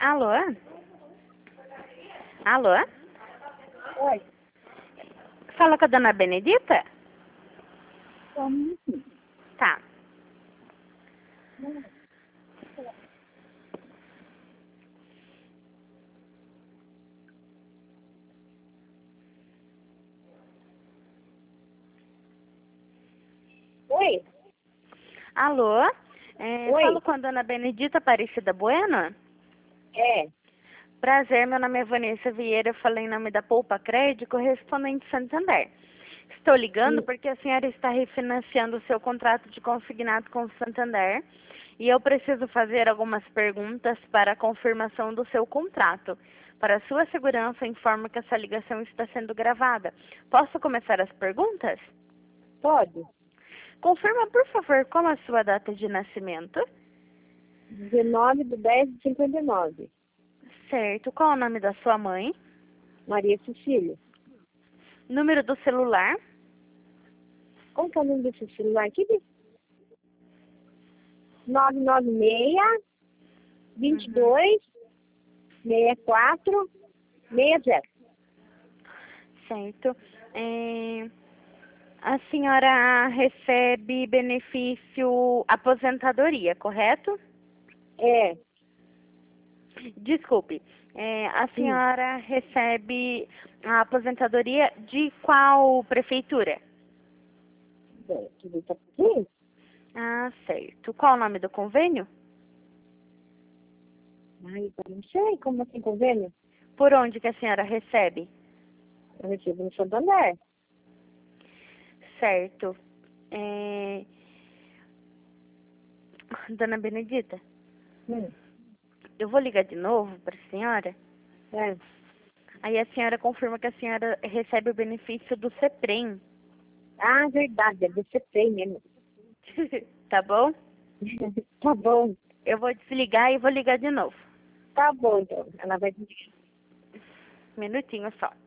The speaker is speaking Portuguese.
Alô? Alô? Oi. Fala com a dona Benedita? Só um minutinho. Tá. Oi? Alô? Oi? Falo com a dona Benedita Aparecida Bueno? É. Prazer, meu nome é Vanessa Vieira, eu falei em nome da Poupa Crédito, correspondente Santander. Estou ligando Sim. porque a senhora está refinanciando o seu contrato de consignado com o Santander e eu preciso fazer algumas perguntas para a confirmação do seu contrato. Para sua segurança, informo que essa ligação está sendo gravada. Posso começar as perguntas? Pode? Confirma, por favor, qual a sua data de nascimento? 19/10/59. Certo. Qual o nome da sua mãe? Maria Cecília. Número do celular? Como que é o número desse celular aqui? 996 22 64 60. Certo. A senhora recebe benefício aposentadoria, correto? É. Desculpe. A Sim. senhora recebe a aposentadoria de qual prefeitura? Tudo tá aqui? Ah, certo. Qual o nome do convênio? Ai, eu não sei como assim convênio. Por onde que a senhora recebe? Eu recebo no Santander. Certo. Dona Benedita, Hum. eu vou ligar de novo para a senhora. É. Aí a senhora confirma que a senhora recebe o benefício do CEPREM. Ah, verdade, deve ser bem mesmo. Tá bom? Tá bom. Eu vou desligar e vou ligar de novo. Tá bom, então. Ela vai dizer. Minutinho só.